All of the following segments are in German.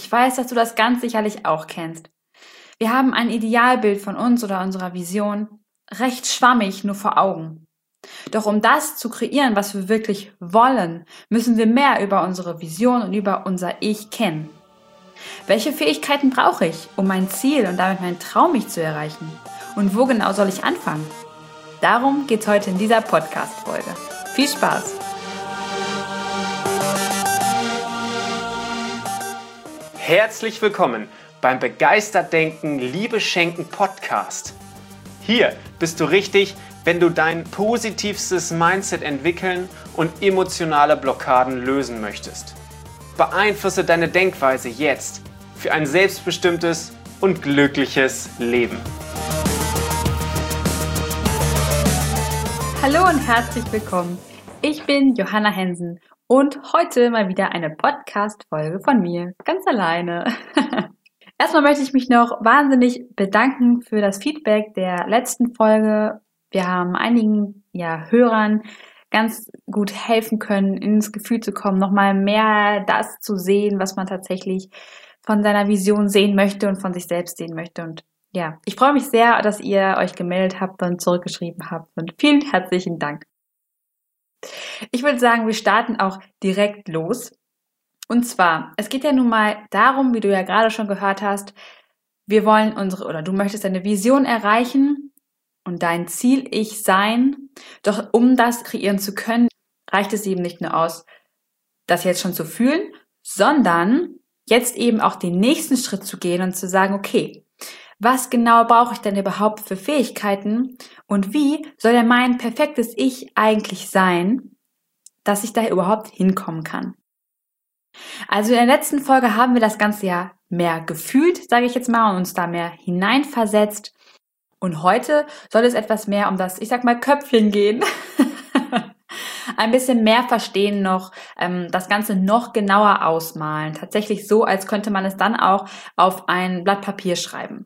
Ich weiß, dass du das ganz sicherlich auch kennst. Wir haben ein Idealbild von uns oder unserer Vision recht schwammig nur vor Augen. Doch um das zu kreieren, was wir wirklich wollen, müssen wir mehr über unsere Vision und über unser Ich kennen. Welche Fähigkeiten brauche ich, um mein Ziel und damit meinen Traum mich zu erreichen? Und wo genau soll ich anfangen? Darum geht es heute in dieser Podcast-Folge. Viel Spaß! Herzlich willkommen beim Begeistert Denken, Liebe Schenken Podcast. Hier bist du richtig, wenn du dein positivstes Mindset entwickeln und emotionale Blockaden lösen möchtest. Beeinflusse deine Denkweise jetzt für ein selbstbestimmtes und glückliches Leben. Hallo und herzlich willkommen. Ich bin Johanna Hensen und heute mal wieder eine Podcast-Folge von mir, ganz alleine. Erstmal möchte ich mich noch wahnsinnig bedanken für das Feedback der letzten Folge. Wir haben einigen Hörern ganz gut helfen können, ins Gefühl zu kommen, nochmal mehr das zu sehen, was man tatsächlich von seiner Vision sehen möchte und von sich selbst sehen möchte. Und ja, ich freue mich sehr, dass ihr euch gemeldet habt und zurückgeschrieben habt. Und vielen herzlichen Dank. Ich würde sagen, wir starten auch direkt los. Und zwar, es geht ja nun mal darum, wie du ja gerade schon gehört hast, wir wollen du möchtest deine Vision erreichen und dein Ziel-Ich sein. Doch um das kreieren zu können, reicht es eben nicht nur aus, das jetzt schon zu fühlen, sondern jetzt eben auch den nächsten Schritt zu gehen und zu sagen, okay, was genau brauche ich denn überhaupt für Fähigkeiten und wie soll denn mein perfektes Ich eigentlich sein, dass ich da überhaupt hinkommen kann? Also in der letzten Folge haben wir das Ganze ja mehr gefühlt, sage ich jetzt mal, und uns da mehr hineinversetzt. Und heute soll es etwas mehr um das, Köpfchen gehen. Ein bisschen mehr verstehen noch, das Ganze noch genauer ausmalen. Tatsächlich so, als könnte man es dann auch auf ein Blatt Papier schreiben.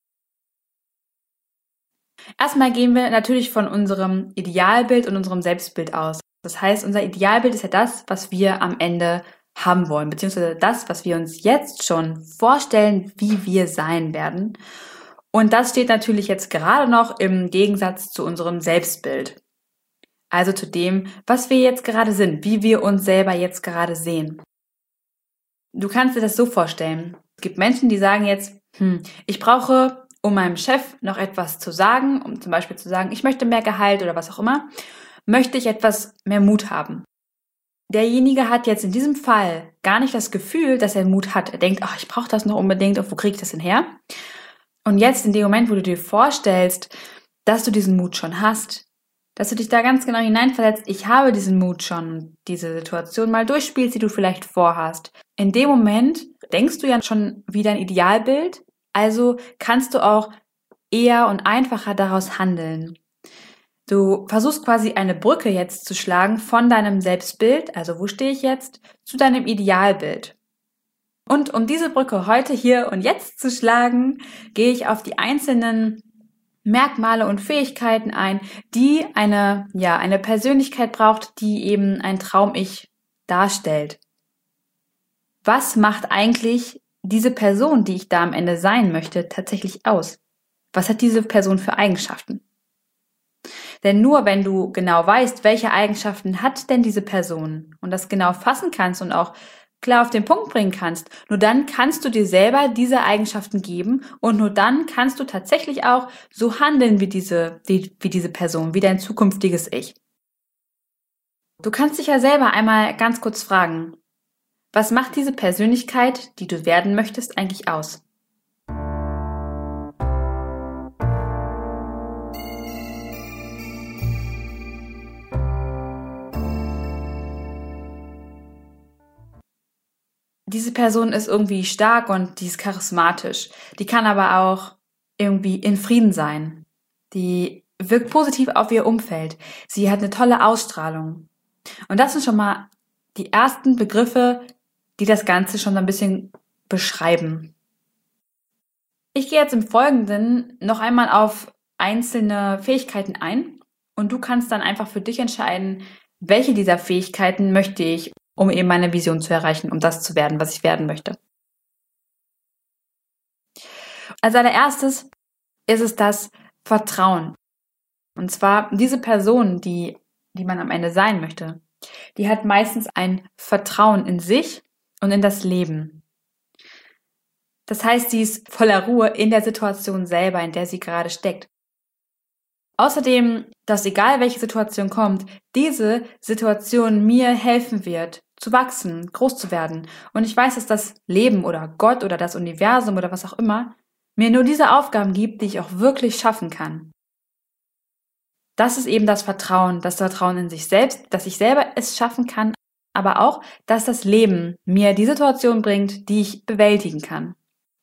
Erstmal gehen wir natürlich von unserem Idealbild und unserem Selbstbild aus. Das heißt, unser Idealbild ist ja das, was wir am Ende haben wollen, beziehungsweise das, was wir uns jetzt schon vorstellen, wie wir sein werden. Und das steht natürlich jetzt gerade noch im Gegensatz zu unserem Selbstbild. Also zu dem, was wir jetzt gerade sind, wie wir uns selber jetzt gerade sehen. Du kannst dir das so vorstellen. Es gibt Menschen, die sagen jetzt, ich brauche, um meinem Chef noch etwas zu sagen, um zum Beispiel zu sagen, ich möchte mehr Gehalt oder was auch immer, möchte ich etwas mehr Mut haben. Derjenige hat jetzt in diesem Fall gar nicht das Gefühl, dass er Mut hat. Er denkt, ich brauche das noch unbedingt, und wo kriege ich das denn her? Und jetzt in dem Moment, wo du dir vorstellst, dass du diesen Mut schon hast, dass du dich da ganz genau hineinversetzt, ich habe diesen Mut schon, diese Situation mal durchspielst, die du vielleicht vorhast. In dem Moment denkst du ja schon wie dein Idealbild, also kannst du auch eher und einfacher daraus handeln. Du versuchst quasi eine Brücke jetzt zu schlagen von deinem Selbstbild, also wo stehe ich jetzt, zu deinem Idealbild. Und um diese Brücke heute, hier und jetzt zu schlagen, gehe ich auf die einzelnen Merkmale und Fähigkeiten ein, die eine Persönlichkeit braucht, die eben ein Traum-Ich darstellt. Was macht eigentlich diese Person, die ich da am Ende sein möchte, tatsächlich aus? Was hat diese Person für Eigenschaften? Denn nur wenn du genau weißt, welche Eigenschaften hat denn diese Person und das genau fassen kannst und auch klar auf den Punkt bringen kannst, nur dann kannst du dir selber diese Eigenschaften geben und nur dann kannst du tatsächlich auch so handeln wie diese Person, wie dein zukünftiges Ich. Du kannst dich ja selber einmal ganz kurz fragen, was macht diese Persönlichkeit, die du werden möchtest, eigentlich aus? Diese Person ist irgendwie stark und die ist charismatisch. Die kann aber auch irgendwie in Frieden sein. Die wirkt positiv auf ihr Umfeld. Sie hat eine tolle Ausstrahlung. Und das sind schon mal die ersten Begriffe, die das Ganze schon so ein bisschen beschreiben. Ich gehe jetzt im Folgenden noch einmal auf einzelne Fähigkeiten ein und du kannst dann einfach für dich entscheiden, welche dieser Fähigkeiten möchte ich, um eben meine Vision zu erreichen, um das zu werden, was ich werden möchte. Als allererstes ist es das Vertrauen. Und zwar diese Person, die man am Ende sein möchte, die hat meistens ein Vertrauen in sich und in das Leben. Das heißt, sie ist voller Ruhe in der Situation selber, in der sie gerade steckt. Außerdem, dass egal welche Situation kommt, diese Situation mir helfen wird, zu wachsen, groß zu werden. Und ich weiß, dass das Leben oder Gott oder das Universum oder was auch immer mir nur diese Aufgaben gibt, die ich auch wirklich schaffen kann. Das ist eben das Vertrauen in sich selbst, dass ich selber es schaffen kann, aber auch, dass das Leben mir die Situation bringt, die ich bewältigen kann.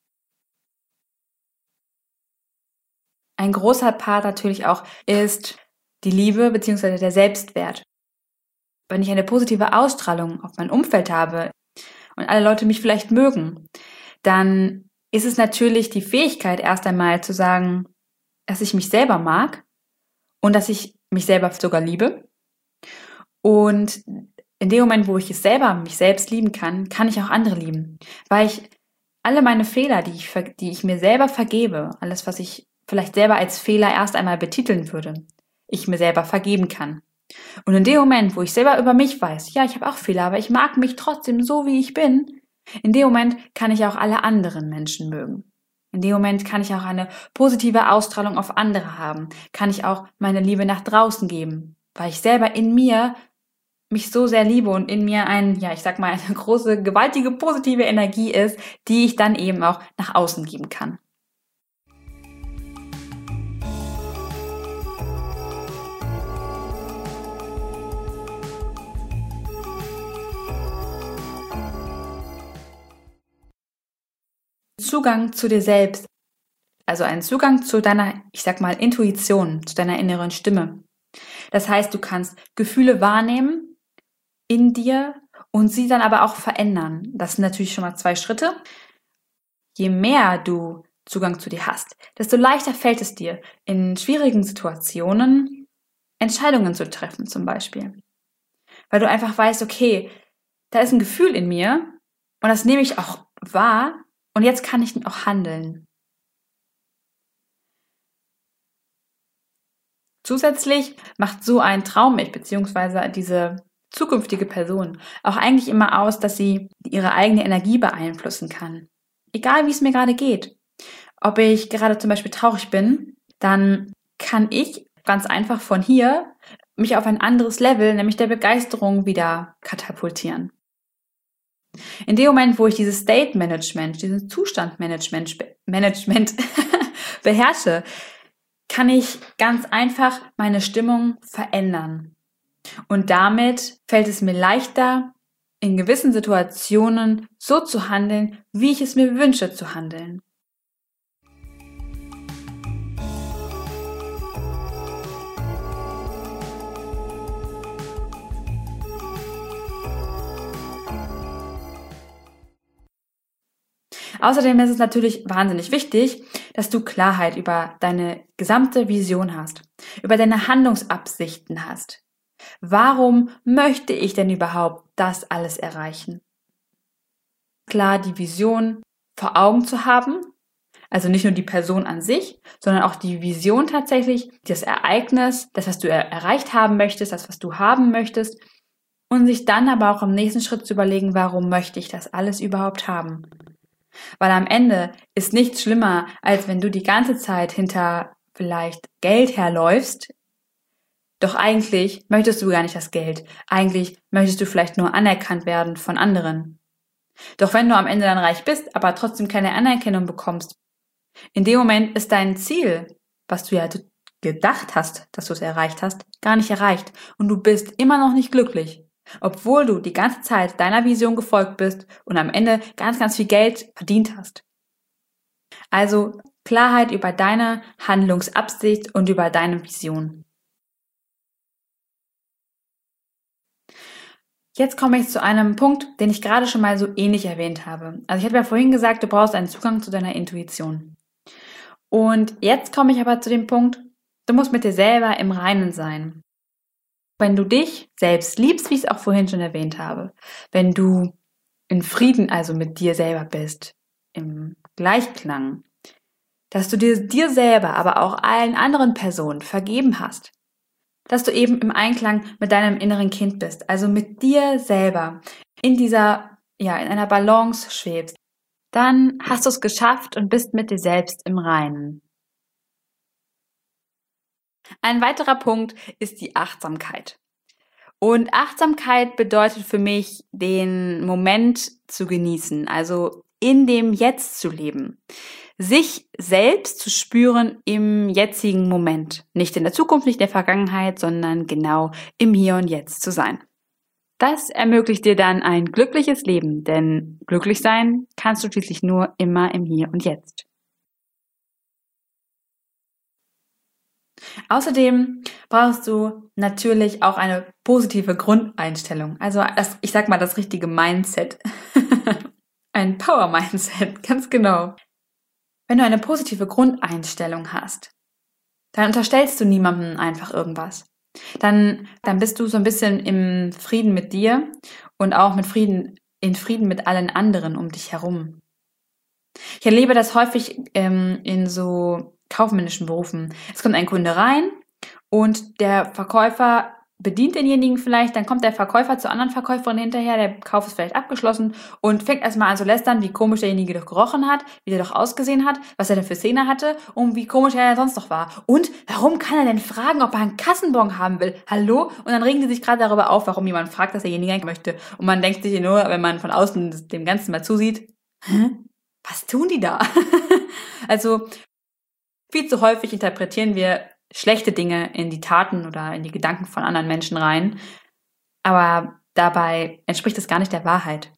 Ein großer Part natürlich auch ist die Liebe bzw. der Selbstwert. Wenn ich eine positive Ausstrahlung auf mein Umfeld habe und alle Leute mich vielleicht mögen, dann ist es natürlich die Fähigkeit, erst einmal zu sagen, dass ich mich selber mag und dass ich mich selber sogar liebe. Und in dem Moment, wo ich mich selbst lieben kann, kann ich auch andere lieben. Weil ich alle meine Fehler, die ich mir selber vergebe, alles, was ich vielleicht selber als Fehler erst einmal betiteln würde, ich mir selber vergeben kann. Und in dem Moment, wo ich selber über mich weiß, ja, ich habe auch Fehler, aber ich mag mich trotzdem so, wie ich bin, in dem Moment kann ich auch alle anderen Menschen mögen. In dem Moment kann ich auch eine positive Ausstrahlung auf andere haben, kann ich auch meine Liebe nach draußen geben, weil ich selber in mir mich so sehr liebe und in mir eine große, gewaltige, positive Energie ist, die ich dann eben auch nach außen geben kann. Zugang zu dir selbst, also einen Zugang zu deiner, Intuition, zu deiner inneren Stimme. Das heißt, du kannst Gefühle wahrnehmen in dir und sie dann aber auch verändern. Das sind natürlich schon mal 2 Schritte. Je mehr du Zugang zu dir hast, desto leichter fällt es dir, in schwierigen Situationen Entscheidungen zu treffen zum Beispiel. Weil du einfach weißt, okay, da ist ein Gefühl in mir und das nehme ich auch wahr und jetzt kann ich auch handeln. Zusätzlich macht so ein Traum-Ich bzw. diese zukünftige Person auch eigentlich immer aus, dass sie ihre eigene Energie beeinflussen kann. Egal wie es mir gerade geht. Ob ich gerade zum Beispiel traurig bin, dann kann ich ganz einfach von hier mich auf ein anderes Level, nämlich der Begeisterung, wieder katapultieren. In dem Moment, wo ich dieses State Management, dieses Zustandmanagement beherrsche, kann ich ganz einfach meine Stimmung verändern. Und damit fällt es mir leichter, in gewissen Situationen so zu handeln, wie ich es mir wünsche zu handeln. Außerdem ist es natürlich wahnsinnig wichtig, dass du Klarheit über deine gesamte Vision hast, über deine Handlungsabsichten hast. Warum möchte ich denn überhaupt das alles erreichen? Klar, die Vision vor Augen zu haben, also nicht nur die Person an sich, sondern auch die Vision tatsächlich, das Ereignis, das, was du erreicht haben möchtest, das, was du haben möchtest, und sich dann aber auch im nächsten Schritt zu überlegen, warum möchte ich das alles überhaupt haben? Weil am Ende ist nichts schlimmer, als wenn du die ganze Zeit hinter vielleicht Geld herläufst, doch eigentlich möchtest du gar nicht das Geld. Eigentlich möchtest du vielleicht nur anerkannt werden von anderen. Doch wenn du am Ende dann reich bist, aber trotzdem keine Anerkennung bekommst, in dem Moment ist dein Ziel, was du ja gedacht hast, dass du es erreicht hast, gar nicht erreicht und du bist immer noch nicht glücklich. Obwohl du die ganze Zeit deiner Vision gefolgt bist und am Ende ganz, ganz viel Geld verdient hast. Also Klarheit über deine Handlungsabsicht und über deine Vision. Jetzt komme ich zu einem Punkt, den ich gerade schon mal so ähnlich erwähnt habe. Also ich habe ja vorhin gesagt, du brauchst einen Zugang zu deiner Intuition. Und jetzt komme ich aber zu dem Punkt, du musst mit dir selber im Reinen sein. Wenn du dich selbst liebst, wie ich es auch vorhin schon erwähnt habe, wenn du in Frieden also mit dir selber bist, im Gleichklang, dass du dir selber, aber auch allen anderen Personen vergeben hast, dass du eben im Einklang mit deinem inneren Kind bist, also mit dir selber in einer Balance schwebst, dann hast du es geschafft und bist mit dir selbst im Reinen. Ein weiterer Punkt ist die Achtsamkeit. Und Achtsamkeit bedeutet für mich, den Moment zu genießen, also in dem Jetzt zu leben. Sich selbst zu spüren im jetzigen Moment. Nicht in der Zukunft, nicht in der Vergangenheit, sondern genau im Hier und Jetzt zu sein. Das ermöglicht dir dann ein glückliches Leben, denn glücklich sein kannst du schließlich nur immer im Hier und Jetzt. Außerdem brauchst du natürlich auch eine positive Grundeinstellung. Also ich sag mal das richtige Mindset. Ein Power-Mindset, ganz genau. Wenn du eine positive Grundeinstellung hast, dann unterstellst du niemandem einfach irgendwas. Dann bist du so ein bisschen im Frieden mit dir und auch in Frieden mit allen anderen um dich herum. Ich erlebe das häufig in so kaufmännischen Berufen. Es kommt ein Kunde rein und der Verkäufer bedient denjenigen vielleicht, dann kommt der Verkäufer zur anderen Verkäuferin hinterher, der Kauf ist vielleicht abgeschlossen und fängt erstmal an zu lästern, wie komisch derjenige doch gerochen hat, wie der doch ausgesehen hat, was er denn für Zähne hatte und wie komisch er sonst noch war. Und warum kann er denn fragen, ob er einen Kassenbon haben will? Hallo? Und dann regen die sich gerade darüber auf, warum jemand fragt, dass derjenige möchte. Und man denkt sich nur, wenn man von außen dem Ganzen mal zusieht, was tun die da? Also viel zu häufig interpretieren wir schlechte Dinge in die Taten oder in die Gedanken von anderen Menschen rein, aber dabei entspricht es gar nicht der Wahrheit.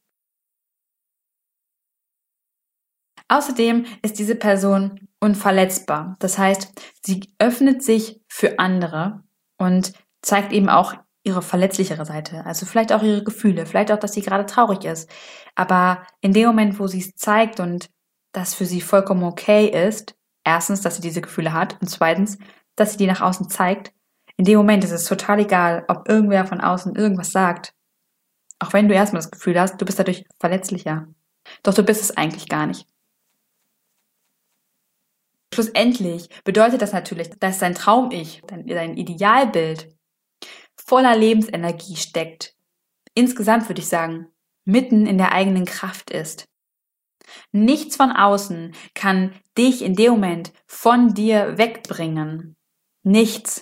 Außerdem ist diese Person unverletzbar. Das heißt, sie öffnet sich für andere und zeigt eben auch ihre verletzlichere Seite, also vielleicht auch ihre Gefühle, vielleicht auch, dass sie gerade traurig ist. Aber in dem Moment, wo sie es zeigt und das für sie vollkommen okay ist, erstens, dass sie diese Gefühle hat und zweitens, dass sie die nach außen zeigt, in dem Moment ist es total egal, ob irgendwer von außen irgendwas sagt. Auch wenn du erstmal das Gefühl hast, du bist dadurch verletzlicher. Doch du bist es eigentlich gar nicht. Schlussendlich bedeutet das natürlich, dass dein Traum-Ich, dein Idealbild voller Lebensenergie steckt. Insgesamt würde ich sagen, mitten in der eigenen Kraft ist. Nichts von außen kann dich in dem Moment von dir wegbringen. Nichts.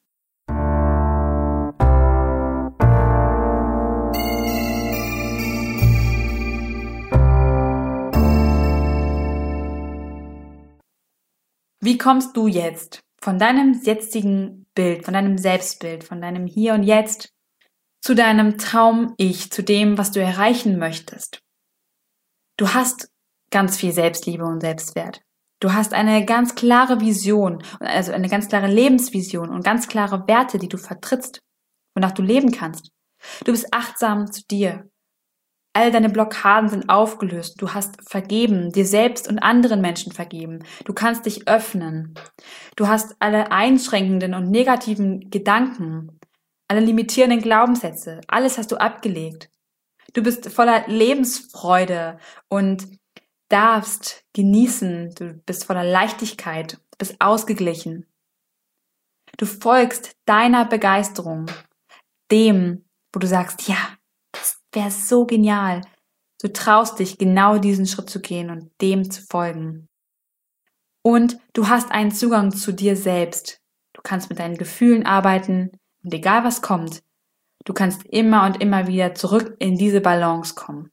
Wie kommst du jetzt von deinem jetzigen Bild, von deinem Selbstbild, von deinem Hier und Jetzt zu deinem Traum-Ich, zu dem, was du erreichen möchtest? Du hast ganz viel Selbstliebe und Selbstwert. Du hast eine ganz klare Vision, also eine ganz klare Lebensvision und ganz klare Werte, die du vertrittst, wonach du leben kannst. Du bist achtsam zu dir. All deine Blockaden sind aufgelöst. Du hast vergeben, dir selbst und anderen Menschen vergeben. Du kannst dich öffnen. Du hast alle einschränkenden und negativen Gedanken, alle limitierenden Glaubenssätze, alles hast du abgelegt. Du bist voller Lebensfreude und darfst genießen. Du bist voller Leichtigkeit. Du bist ausgeglichen. Du folgst deiner Begeisterung, dem, wo du sagst, ja, das wäre so genial. Du traust dich, genau diesen Schritt zu gehen und dem zu folgen. Und du hast einen Zugang zu dir selbst. Du kannst mit deinen Gefühlen arbeiten und egal was kommt, du kannst immer und immer wieder zurück in diese Balance kommen.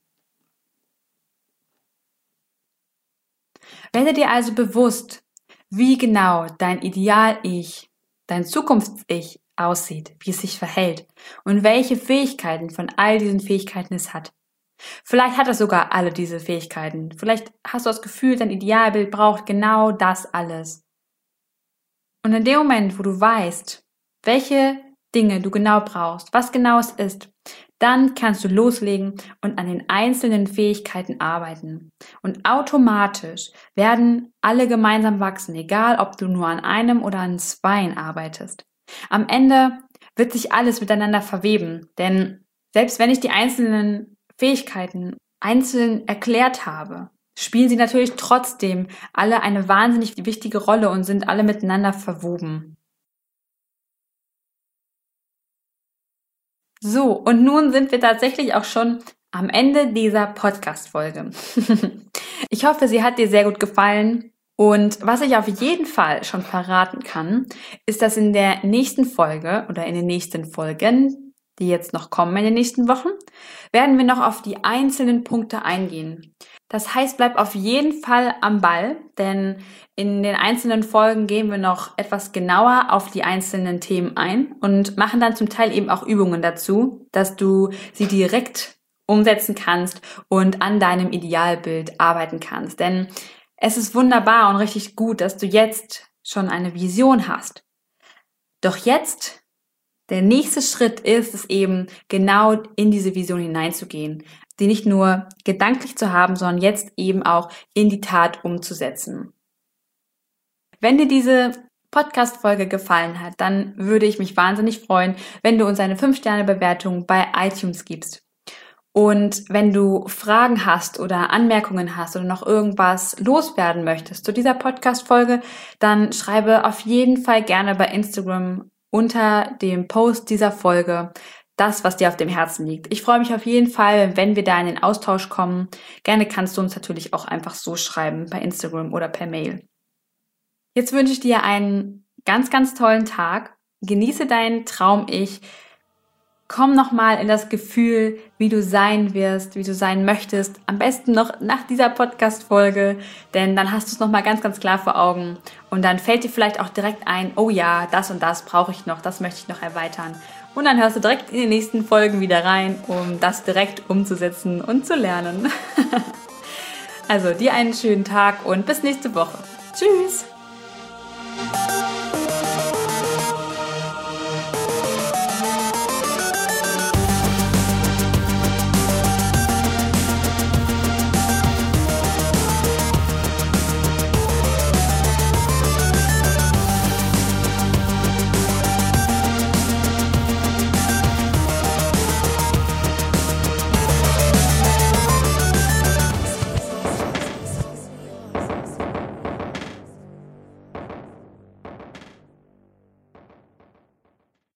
Werde dir also bewusst, wie genau dein Ideal-Ich, dein Zukunfts-Ich aussieht, wie es sich verhält und welche Fähigkeiten von all diesen Fähigkeiten es hat. Vielleicht hat es sogar alle diese Fähigkeiten. Vielleicht hast du das Gefühl, dein Idealbild braucht genau das alles. Und in dem Moment, wo du weißt, welche Dinge du genau brauchst, was genau es ist, dann kannst du loslegen und an den einzelnen Fähigkeiten arbeiten. Und automatisch werden alle gemeinsam wachsen, egal ob du nur an einem oder an zweien arbeitest. Am Ende wird sich alles miteinander verweben, denn selbst wenn ich die einzelnen Fähigkeiten einzeln erklärt habe, spielen sie natürlich trotzdem alle eine wahnsinnig wichtige Rolle und sind alle miteinander verwoben. So, und nun sind wir tatsächlich auch schon am Ende dieser Podcast-Folge. Ich hoffe, sie hat dir sehr gut gefallen. Und was ich auf jeden Fall schon verraten kann, ist, dass in der nächsten Folge oder in den nächsten Folgen, die jetzt noch kommen in den nächsten Wochen, werden wir noch auf die einzelnen Punkte eingehen. Das heißt, bleib auf jeden Fall am Ball, denn in den einzelnen Folgen gehen wir noch etwas genauer auf die einzelnen Themen ein und machen dann zum Teil eben auch Übungen dazu, dass du sie direkt umsetzen kannst und an deinem Idealbild arbeiten kannst. Denn es ist wunderbar und richtig gut, dass du jetzt schon eine Vision hast. Doch jetzt, der nächste Schritt ist es eben, genau in diese Vision hineinzugehen, die nicht nur gedanklich zu haben, sondern jetzt eben auch in die Tat umzusetzen. Wenn dir diese Podcast-Folge gefallen hat, dann würde ich mich wahnsinnig freuen, wenn du uns eine 5-Sterne-Bewertung bei iTunes gibst. Und wenn du Fragen hast oder Anmerkungen hast oder noch irgendwas loswerden möchtest zu dieser Podcast-Folge, dann schreibe auf jeden Fall gerne bei Instagram unter dem Post dieser Folge das, was dir auf dem Herzen liegt. Ich freue mich auf jeden Fall, wenn wir da in den Austausch kommen. Gerne kannst du uns natürlich auch einfach so schreiben, bei Instagram oder per Mail. Jetzt wünsche ich dir einen ganz, ganz tollen Tag. Genieße deinen Traum-Ich. Komm nochmal in das Gefühl, wie du sein wirst, wie du sein möchtest. Am besten noch nach dieser Podcast-Folge, denn dann hast du es nochmal ganz, ganz klar vor Augen. Und dann fällt dir vielleicht auch direkt ein, oh ja, das und das brauche ich noch, das möchte ich noch erweitern. Und dann hörst du direkt in die nächsten Folgen wieder rein, um das direkt umzusetzen und zu lernen. Also dir einen schönen Tag und bis nächste Woche. Tschüss!